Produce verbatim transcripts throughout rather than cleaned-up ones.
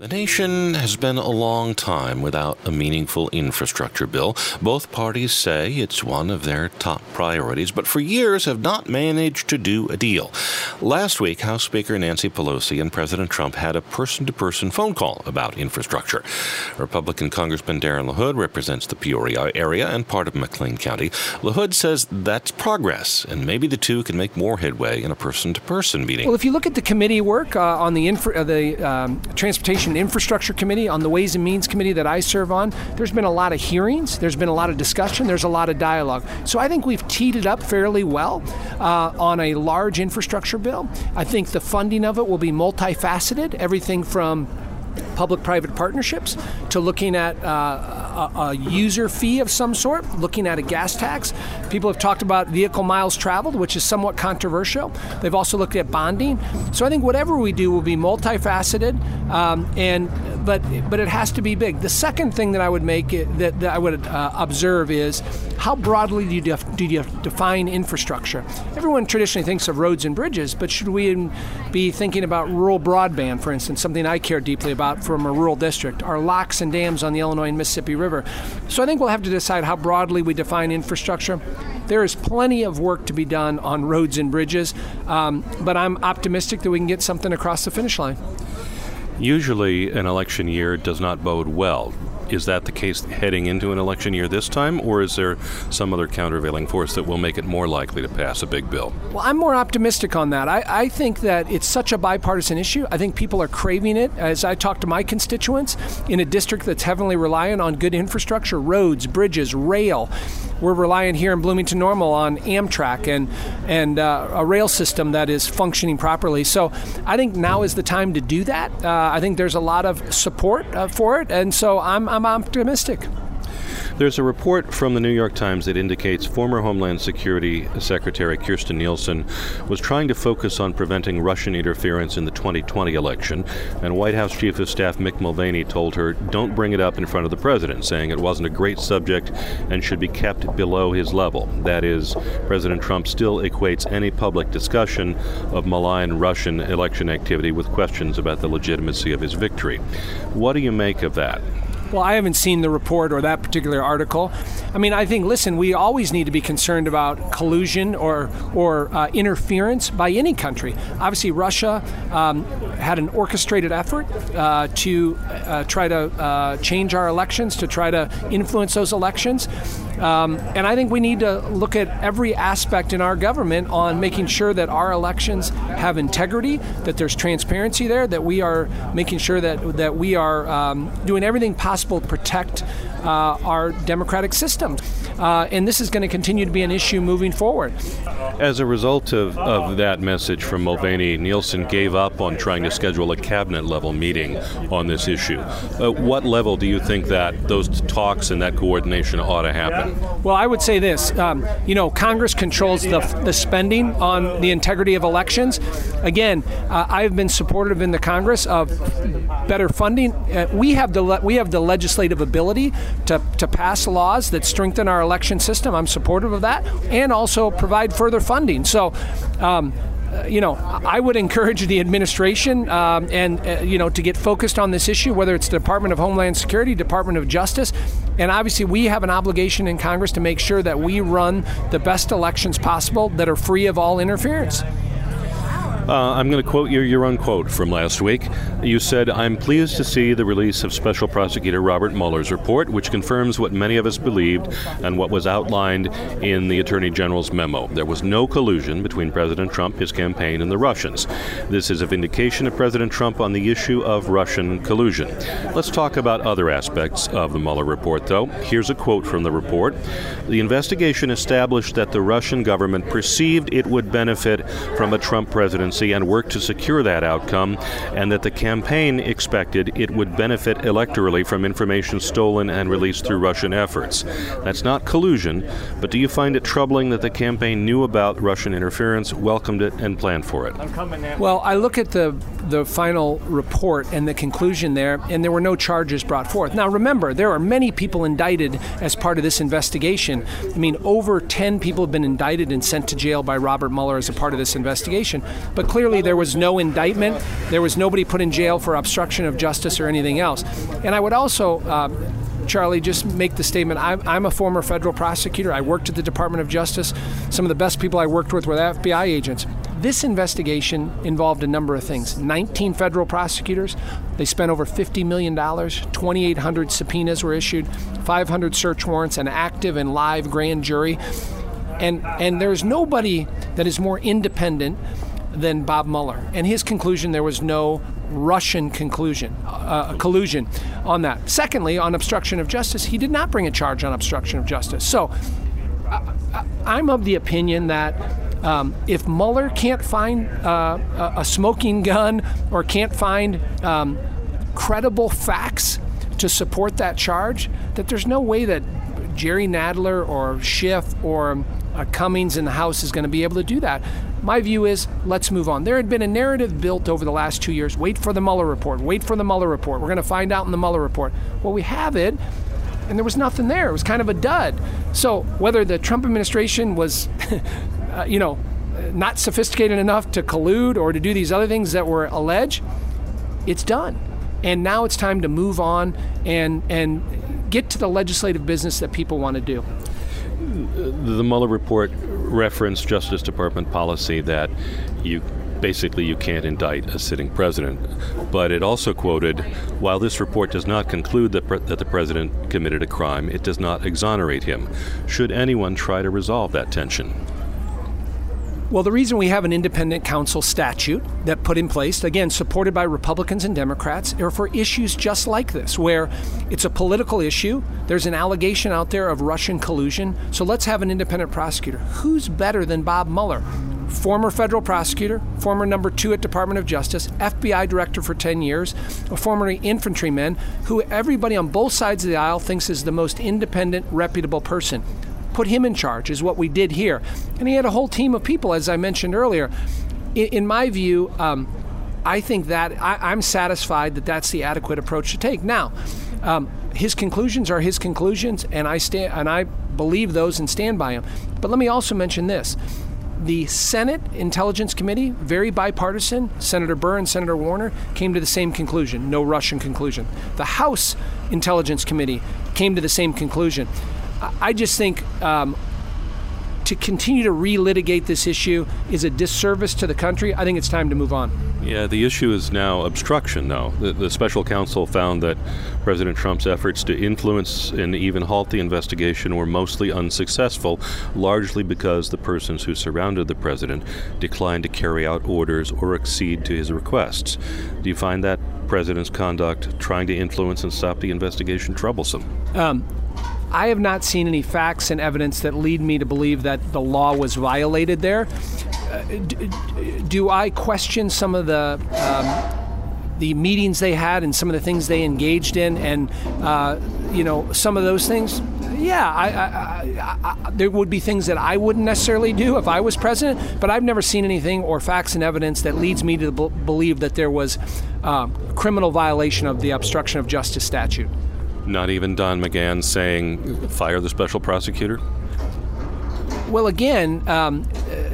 The nation has been a long time without a meaningful infrastructure bill. Both parties say it's one of their top priorities, but for years have not managed to do a deal. Last week, House Speaker Nancy Pelosi and President Trump had a person-to-person phone call about infrastructure. Republican Congressman Darren LaHood represents the Peoria area and part of McLean County. LaHood says that's progress, and maybe the two can make more headway in a person-to-person meeting. Well, if you look at the committee work uh, on the, infra- uh, the um, Transportation Infrastructure Committee, on the Ways and Means Committee that I serve on, there's been a lot of hearings, there's been a lot of discussion, there's a lot of dialogue. So I think we've teed it up fairly well uh, on a large infrastructure bill. I think the funding of it will be multifaceted, everything from public-private partnerships to looking at uh, a, a user fee of some sort, looking at a gas tax. People have talked about vehicle miles traveled, which is somewhat controversial. They've also looked at bonding. So I think whatever we do will be multifaceted, um, and but but it has to be big. The second thing that I would make it, that, that I would uh, observe is how broadly do you, def, do you define infrastructure? Everyone traditionally thinks of roads and bridges, but should we be thinking about rural broadband, for instance, something I care deeply about from a rural district, our locks and dams on the Illinois and Mississippi River? So I think we'll have to decide how broadly we define infrastructure. There is plenty of work to be done on roads and bridges, um, but I'm optimistic that we can get something across the finish line. Usually an election year does not bode well. Is that the case heading into an election year this time, or is there some other countervailing force that will make it more likely to pass a big bill? Well, I'm more optimistic on that. I, I think that it's such a bipartisan issue. I think people are craving it. As I talk to my constituents in a district that's heavily reliant on good infrastructure, roads, bridges, rail. We're relying here in Bloomington Normal on Amtrak and and uh, a rail system that is functioning properly. So I think now is the time to do that. Uh, I think there's a lot of support uh, for it, and so I'm I'm optimistic. There's a report from the New York Times that indicates former Homeland Security Secretary Kirstjen Nielsen was trying to focus on preventing Russian interference in the twenty twenty election, and White House Chief of Staff Mick Mulvaney told her, don't bring it up in front of the president, saying it wasn't a great subject and should be kept below his level. That is, President Trump still equates any public discussion of malign Russian election activity with questions about the legitimacy of his victory. What do you make of that? Well, I haven't seen the report or that particular article. I mean, I think, listen, we always need to be concerned about collusion or or uh, interference by any country. Obviously, Russia um, had an orchestrated effort uh, to uh, try to uh, change our elections, to try to influence those elections. Um, and I think we need to look at every aspect in our government on making sure that our elections have integrity, that there's transparency there, that we are making sure that that we are um, doing everything possible to protect uh, our democratic system. Uh, and this is going to continue to be an issue moving forward. As a result of, of that message from Mulvaney, Nielsen gave up on trying to schedule a cabinet-level meeting on this issue. Uh, what level do you think that those talks and that coordination ought to happen? Well, I would say this. Um, you know, Congress controls the, the spending on the integrity of elections. Again, uh, I've been supportive in the Congress of better funding. Uh, we have the le- we have the legislative ability to, to pass laws that strengthen our election system. I'm supportive of that, and also provide further funding. So, um, uh, you know, I would encourage the administration um, and, uh, you know, to get focused on this issue, whether it's the Department of Homeland Security, Department of Justice. And obviously, we have an obligation in Congress to make sure that we run the best elections possible that are free of all interference. Uh, I'm going to quote you your own quote from last week. You said, "I'm pleased to see the release of Special Prosecutor Robert Mueller's report, which confirms what many of us believed and what was outlined in the Attorney General's memo. There was no collusion between President Trump, his campaign, and the Russians. This is a vindication of President Trump on the issue of Russian collusion." Let's talk about other aspects of the Mueller report, though. Here's a quote from the report. "The investigation established that the Russian government perceived it would benefit from a Trump presidency and worked to secure that outcome, and that the campaign expected it would benefit electorally from information stolen and released through Russian efforts. That's not collusion, but do you find it troubling that the campaign knew about Russian interference, welcomed it, and planned for it?" Well, I look at the the final report and the conclusion there, and there were no charges brought forth. Now remember, there are many people indicted as part of this investigation. I mean, over ten people have been indicted and sent to jail by Robert Mueller as a part of this investigation. But clearly there was no indictment. There was nobody put in jail for obstruction of justice or anything else. And I would also, uh, Charlie, just make the statement, I'm, I'm a former federal prosecutor. I worked at the Department of Justice. Some of the best people I worked with were F B I agents. This investigation involved a number of things. nineteen federal prosecutors. They spent over fifty million dollars. twenty-eight hundred subpoenas were issued. five hundred search warrants, an active and live grand jury. And, and there's nobody that is more independent than Bob Mueller. And his conclusion, there was no Russian conclusion, uh, collusion on that. Secondly, on obstruction of justice, he did not bring a charge on obstruction of justice. So uh, I'm of the opinion that um, if Mueller can't find uh, a, a smoking gun or can't find um, credible facts to support that charge, that there's no way that Jerry Nadler or Schiff or uh, Cummings in the House is going to be able to do that. My view is, let's move on. There had been a narrative built over the last two years. Wait for the Mueller report. Wait for the Mueller report. We're going to find out in the Mueller report. Well, we have it, and there was nothing there. It was kind of a dud. So whether the Trump administration was, uh, you know, not sophisticated enough to collude or to do these other things that were alleged, it's done. And now it's time to move on and and get to the legislative business that people want to do. The Mueller report referenced Justice Department policy that you basically you can't indict a sitting president. But it also quoted, while this report does not conclude that, pre- that the president committed a crime, it does not exonerate him. Should anyone try to resolve that tension? Well, the reason we have an independent counsel statute that put in place, again, supported by Republicans and Democrats, are for issues just like this, where it's a political issue. There's an allegation out there of Russian collusion. So let's have an independent prosecutor. Who's better than Bob Mueller? Former federal prosecutor, former number two at Department of Justice, F B I director for ten years, a former infantryman who everybody on both sides of the aisle thinks is the most independent, reputable person. Put him in charge is what we did here. And he had a whole team of people, as I mentioned earlier. In, in my view, um, I think that I, I'm satisfied that that's the adequate approach to take. Now, um, his conclusions are his conclusions, and I stand and I believe those and stand by them. But let me also mention this. The Senate Intelligence Committee, very bipartisan, Senator Burr and Senator Warner came to the same conclusion, no Russian conclusion. The House Intelligence Committee came to the same conclusion. I just think um, to continue to relitigate this issue is a disservice to the country. I think it's time to move on. Yeah, the issue is now obstruction, though. The, the special counsel found that President Trump's efforts to influence and even halt the investigation were mostly unsuccessful, largely because the persons who surrounded the president declined to carry out orders or accede to his requests. Do you find that president's conduct, trying to influence and stop the investigation, troublesome? Um, I have not seen any facts and evidence that lead me to believe that the law was violated there. Uh, do, do I question some of the um, the meetings they had and some of the things they engaged in, and uh, you know, some of those things? Yeah, I, I, I, I, there would be things that I wouldn't necessarily do if I was president, but I've never seen anything or facts and evidence that leads me to b- believe that there was uh, a criminal violation of the obstruction of justice statute. Not even Don McGahn saying, fire the special prosecutor? Well, again, um,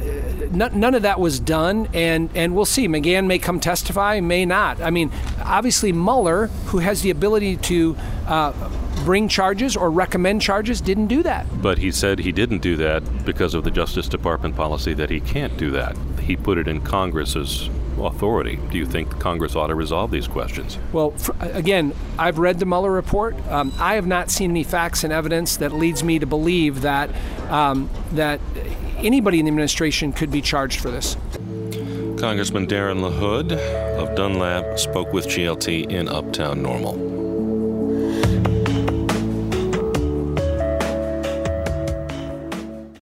n- none of that was done, and, and we'll see. McGahn may come testify, may not. I mean, obviously Mueller, who has the ability to uh, bring charges or recommend charges, didn't do that. But he said he didn't do that because of the Justice Department policy that he can't do that. He put it in Congress's authority. Do you think Congress ought to resolve these questions? Well, for, again, I've read the Mueller report. Um, I have not seen any facts and evidence that leads me to believe that um, that anybody in the administration could be charged for this. Congressman Darren LaHood of Dunlap spoke with G L T in Uptown Normal.